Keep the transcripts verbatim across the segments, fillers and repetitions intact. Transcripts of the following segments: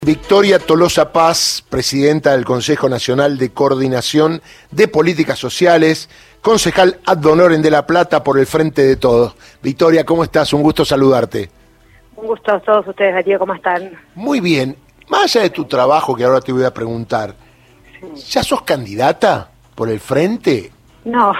Victoria Tolosa Paz, presidenta del Consejo Nacional de Coordinación de Políticas Sociales, concejal ad honorem de La Plata por el Frente de Todos. Victoria, ¿cómo estás? Un gusto saludarte. Un gusto a todos ustedes, Darío, ¿cómo están? Muy bien. Más allá de tu trabajo, que ahora te voy a preguntar, ¿ya sos candidata por el Frente? No,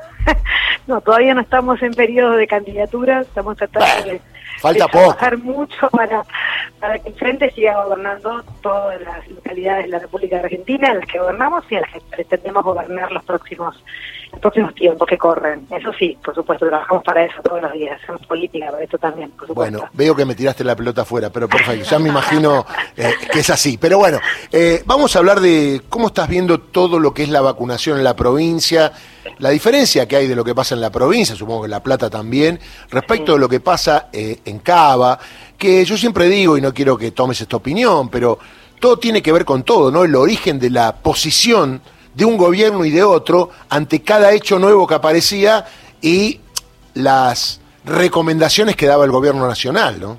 no, todavía no estamos en periodo de candidatura, estamos tratando bueno, de, falta de poco. trabajar mucho para, para que el Frente siga gobernando todas las localidades de la República Argentina, en las que gobernamos y en las que pretendemos gobernar los próximos los próximos tiempos que corren. Eso sí, por supuesto, trabajamos para eso todos los días, hacemos política para esto también, por supuesto. Bueno, veo que me tiraste la pelota afuera, pero perfecto, ya me imagino eh, que es así. Pero bueno, eh, vamos a hablar de cómo estás viendo todo lo que es la vacunación en la provincia, la diferencia que hay de lo que pasa en la provincia, supongo que en La Plata también, respecto sí. de lo que pasa eh, en Cava, que yo siempre digo, y no quiero que tomes esta opinión, pero todo tiene que ver con todo, ¿no? El origen de la posición de un gobierno y de otro ante cada hecho nuevo que aparecía y las recomendaciones que daba el gobierno nacional, ¿no?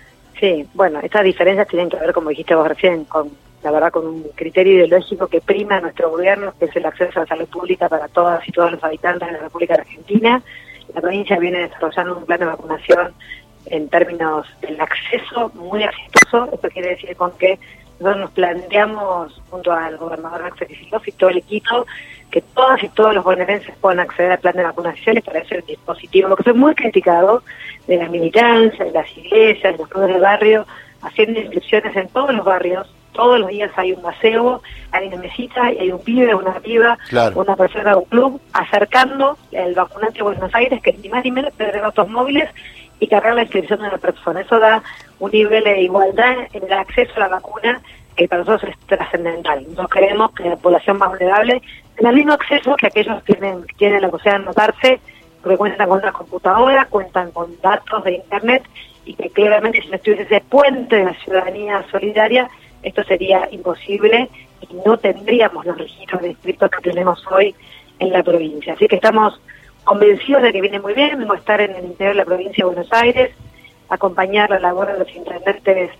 Sí, bueno, estas diferencias tienen que ver, como dijiste vos recién, con la verdad con un criterio ideológico que prima a nuestro gobierno, que es el acceso a la salud pública para todas y todos los habitantes de la República Argentina. La provincia viene desarrollando un plan de vacunación en términos del acceso muy exitoso. Esto quiere decir con que nosotros nos planteamos, junto al gobernador Axel Kicillof y todo el equipo, que todas y todos los bonaerenses puedan acceder al plan de vacunación y para ese dispositivo, que fue muy criticado de la militancia, de las iglesias, de los clubes de barrio, haciendo inscripciones en todos los barrios. Todos los días hay un gazebo, hay una mesita y hay un pibe, una piba, claro. una persona de un club, acercando el vacunante a Buenos Aires, que ni más ni menos tener datos móviles y cargar la inscripción de la persona. Eso da un nivel de igualdad en el acceso a la vacuna que para nosotros es trascendental. Nosotros queremos que la población más vulnerable tenga el mismo acceso que aquellos que tienen, tienen la posibilidad de anotarse, porque cuentan con una computadora, cuentan con datos de internet, y que claramente si no estuviese ese puente de la ciudadanía solidaria, esto sería imposible y no tendríamos los registros de inscritos que tenemos hoy en la provincia. Así que estamos convencidos de que viene muy bien. Vamos a estar en el interior de la provincia de Buenos Aires, acompañar la labor de los intendentes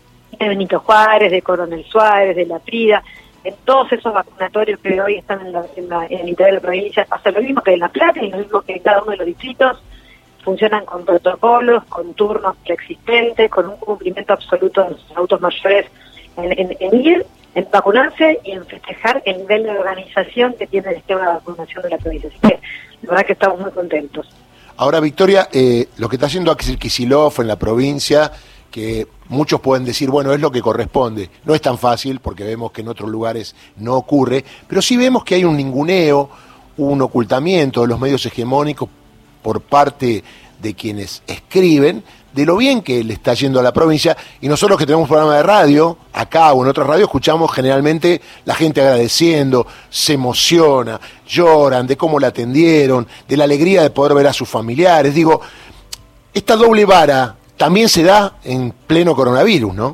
de Benito Juárez, de Coronel Suárez, de La Prida, en todos esos vacunatorios que hoy están en, la, en, la, en el interior de la provincia. Pasa lo mismo que en La Plata y lo mismo que en cada uno de los distritos. Funcionan con protocolos, con turnos preexistentes, con un cumplimiento absoluto de los adultos mayores en, en, en ir, en vacunarse y en festejar el nivel de organización que tiene el sistema de vacunación de la provincia. Así que la verdad que estamos muy contentos. Ahora, Victoria, eh, lo que está haciendo Axel Kicillof en la provincia, que muchos pueden decir, bueno, es lo que corresponde. No es tan fácil, porque vemos que en otros lugares no ocurre, pero sí vemos que hay un ninguneo, un ocultamiento de los medios hegemónicos por parte de quienes escriben, de lo bien que le está yendo a la provincia, y nosotros que tenemos un programa de radio, acá o en otras radios, escuchamos generalmente la gente agradeciendo, se emociona, lloran de cómo la atendieron, de la alegría de poder ver a sus familiares. Digo, esta doble vara también se da en pleno coronavirus, ¿no?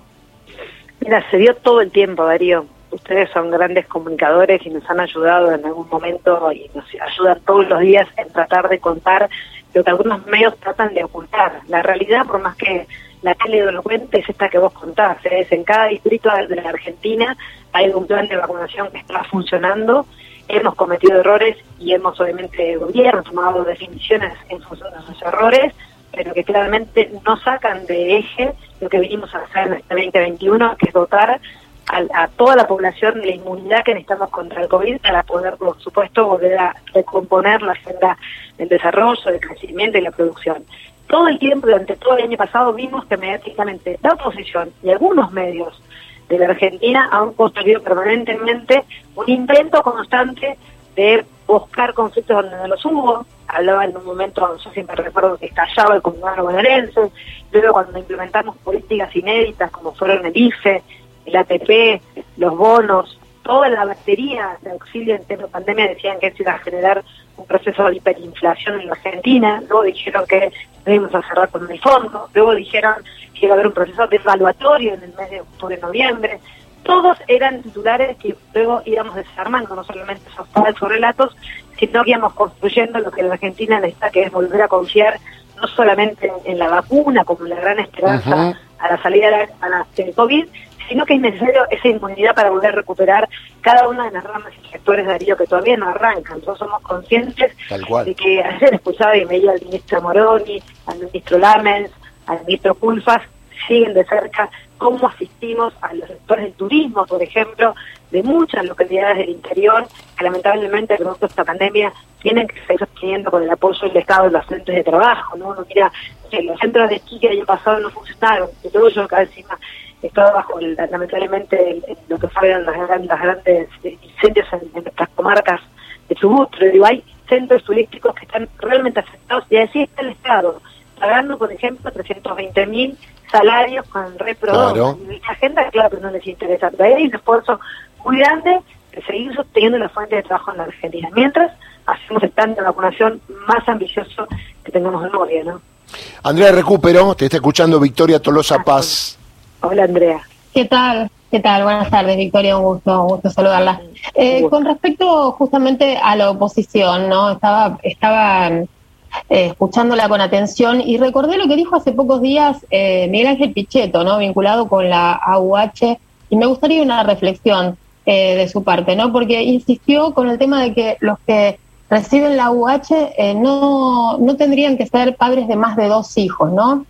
Mira, se dio todo el tiempo, Darío. Ustedes son grandes comunicadores y nos han ayudado en algún momento y nos ayudan todos los días en tratar de contar lo que algunos medios tratan de ocultar. La realidad, por más que la tele lo cuente, es esta que vos contás. Es en cada distrito de la Argentina hay un plan de vacunación que está funcionando. Hemos cometido errores y hemos, obviamente, el gobierno tomado definiciones en función de esos errores, pero que claramente no sacan de eje lo que vinimos a hacer en este veinte veintiuno, que es dotar a, a toda la población de la inmunidad que necesitamos contra el COVID para poder, por supuesto, volver a recomponer la senda del desarrollo, del crecimiento y la producción. Todo el tiempo, durante todo el año pasado, vimos que mediáticamente la oposición y algunos medios de la Argentina han construido permanentemente un intento constante de buscar conflictos donde no los hubo. Hablaba en un momento, yo siempre recuerdo que estallaba el conurbano bonaerense, luego cuando implementamos políticas inéditas como fueron el I F E, el A T P, los bonos, toda la batería de auxilio en tema de pandemia decían que eso iba a generar un proceso de hiperinflación en la Argentina. Luego dijeron que debíamos a cerrar con el fondo, luego dijeron que iba a haber un proceso devaluatorio en el mes de octubre-noviembre. Todos eran titulares que luego íbamos desarmando, no solamente esos falsos relatos, sino que íbamos construyendo lo que la Argentina necesita, que es volver a confiar no solamente en, en la vacuna como la gran esperanza uh-huh. a la salida a la, a la, del COVID, sino que es necesario esa inmunidad para poder recuperar cada una de las ramas y sectores, Darío, que todavía no arrancan. Nosotros somos conscientes de que ayer escuchaba y veía al ministro Moroni, al ministro Lamens, al ministro Culfas, siguen de cerca cómo asistimos a los sectores del turismo, por ejemplo, de muchas localidades del interior, que lamentablemente, producto de esta pandemia, tienen que seguir sosteniendo con el apoyo del Estado en los centros de trabajo, ¿no? Uno mira, que los centros de esquí que el año pasado no funcionaron, y todo yo acá encima estaba bajo, el, lamentablemente, el, el, lo que fueron las, las, las grandes incendios en, en nuestras comarcas de Chubut, pero digo, hay centros turísticos que están realmente afectados, y así está el Estado, pagando, por ejemplo, trescientos veinte mil salarios con reproducción. Claro. Y esta agenda, claro que no les interesa, pero hay un esfuerzo muy grande de seguir sosteniendo la fuente de trabajo en la Argentina, mientras hacemos el plan de vacunación más ambicioso que tengamos en memoria, ¿no? Andrea Recupero, te está escuchando Victoria Tolosa ah, Paz. Hola, Andrea. ¿Qué tal? ¿Qué tal? Buenas tardes, Victoria, un gusto, un gusto saludarla. Eh, con respecto justamente a la oposición, ¿no? Estaba, estaba eh, escuchándola con atención y recordé lo que dijo hace pocos días eh, Miguel Ángel Pichetto, ¿no? Vinculado con la A U H, y me gustaría una reflexión eh, de su parte, ¿no? Porque insistió con el tema de que los que reciben la A U H eh, no, no tendrían que ser padres de más de dos hijos, ¿no?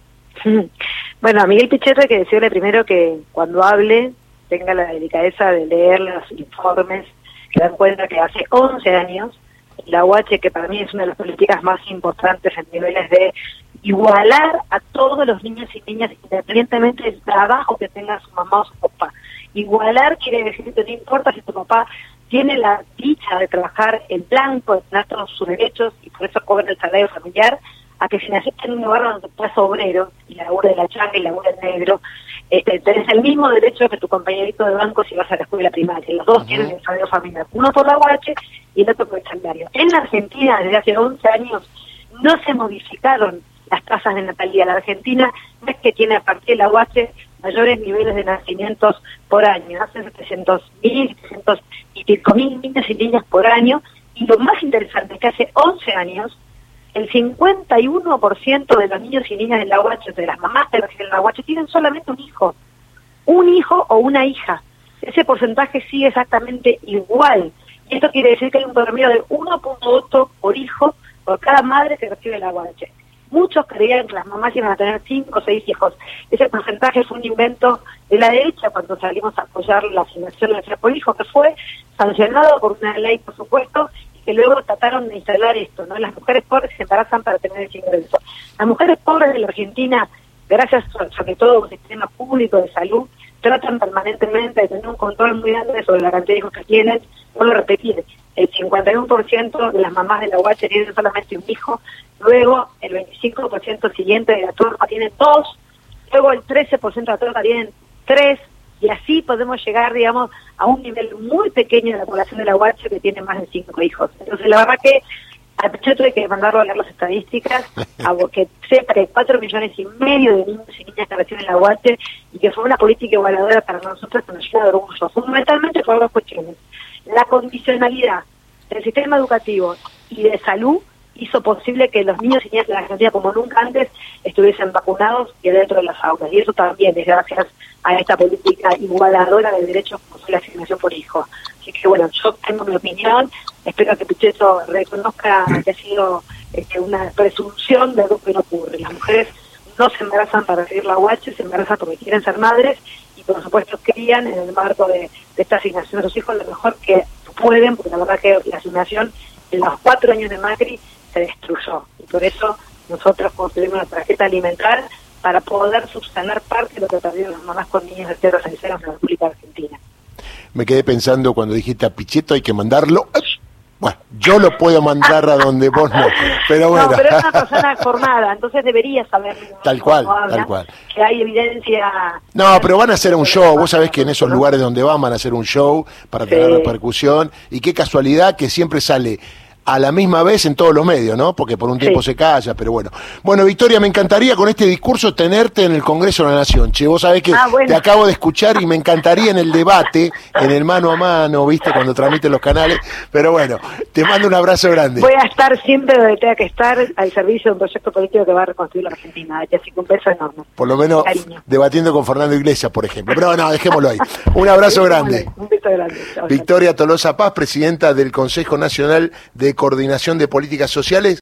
Bueno, a Miguel Pichetto hay que decirle primero que cuando hable tenga la delicadeza de leer los informes que dan cuenta que hace once años la A U H, que para mí es una de las políticas más importantes en niveles de igualar a todos los niños y niñas independientemente del trabajo que tenga su mamá o su papá. Igualar quiere decir que no importa si tu papá tiene la dicha de trabajar en blanco, de tener todos sus derechos y por eso cobra el salario familiar, a que si naciste en un lugar donde tú eres obrero y labura de la changa y labura el negro, este, tenés el mismo derecho que tu compañerito de banco si vas a la escuela primaria. Los dos uh-huh. tienen el salario familiar, uno por la A U H y el otro por el salario. En la Argentina, desde hace once años, no se modificaron las tasas de natalidad. La Argentina no es que tiene a partir de la A U H mayores niveles de nacimientos por año, hace setecientos mil, setecientos y pico mil niños y niñas por año, y lo más interesante es que hace once años el cincuenta y uno por ciento de los niños y niñas de la U H, de las mamás de los que tienen la U H, tienen solamente un hijo, un hijo o una hija. Ese porcentaje sigue exactamente igual, y esto quiere decir que hay un promedio de uno punto ocho por hijo por cada madre que recibe la U H. Muchos creían que las mamás iban a tener cinco o seis hijos. Ese porcentaje fue un invento de la derecha cuando salimos a apoyar la asignación de la por hijo, que fue sancionado por una ley, por supuesto, y que luego trataron de instalar esto, ¿no? Las mujeres pobres se embarazan para tener ese ingreso. Las mujeres pobres de la Argentina, gracias sobre todo a un sistema público de salud, tratan permanentemente de tener un control muy grande sobre la cantidad de hijos que tienen. Vuelvo a repetir, el cincuenta y uno por ciento de las mamás de la U H tienen solamente un hijo, luego el veinticinco por ciento siguiente de la torta tienen dos, luego el trece por ciento de la torta tienen tres, y así podemos llegar, digamos, a un nivel muy pequeño de la población de la U H que tiene más de cinco hijos. Entonces, la verdad que al Pichetto hay que mandarlo a leer las estadísticas, a que sepa que hay cuatro millones y medio de niños y niñas que reciben la U H, y que fue una política igualadora para nosotros que nos llena de orgullo, fundamentalmente por dos cuestiones. La condicionalidad del sistema educativo y de salud hizo posible que los niños y niñas de la Argentina, como nunca antes, estuviesen vacunados y dentro de las aulas. Y eso también es gracias a esta política igualadora de derechos como la asignación por hijo. Así que bueno, yo tengo mi opinión, espero que Pichetto reconozca que ha sido este, una presunción de algo que no ocurre. Las mujeres no se embarazan para recibir la U H, se embarazan porque quieren ser madres y por supuesto crían en el marco de, de esta asignación a sus hijos lo mejor que pueden, porque la verdad que la asignación en los cuatro años de Macri se destruyó, y por eso nosotros construimos una tarjeta alimentar para poder subsanar parte de lo que perdieron las mamás con niños de tierras aliceras en la República Argentina. Me quedé pensando cuando dijiste a Pichetto hay que mandarlo. Bueno, yo lo puedo mandar a donde vos no, pero bueno. No, pero es una persona formada, entonces debería saber. Tal cual, habla, tal cual. Que hay evidencia. No, pero van a hacer un show, vos sabés que en esos lugares donde van van a hacer un show para tener sí. repercusión, y qué casualidad que siempre sale a la misma vez en todos los medios, ¿no? Porque por un tiempo sí. se calla, pero bueno. Bueno, Victoria, me encantaría con este discurso tenerte en el Congreso de la Nación. Che, vos sabés que ah, bueno. te acabo de escuchar y me encantaría en el debate, en el mano a mano, ¿viste? Cuando transmiten los canales. Pero bueno, te mando un abrazo grande. Voy a estar siempre donde tenga que estar, al servicio de un proyecto político que va a reconstruir la Argentina. Así que un beso enorme. Por lo menos Cariño. debatiendo con Fernando Iglesias, por ejemplo. Pero no, dejémoslo ahí. Un abrazo grande. Un beso grande. Chau, Victoria Tolosa Paz, presidenta del Consejo Nacional de Coordinación de Políticas Sociales.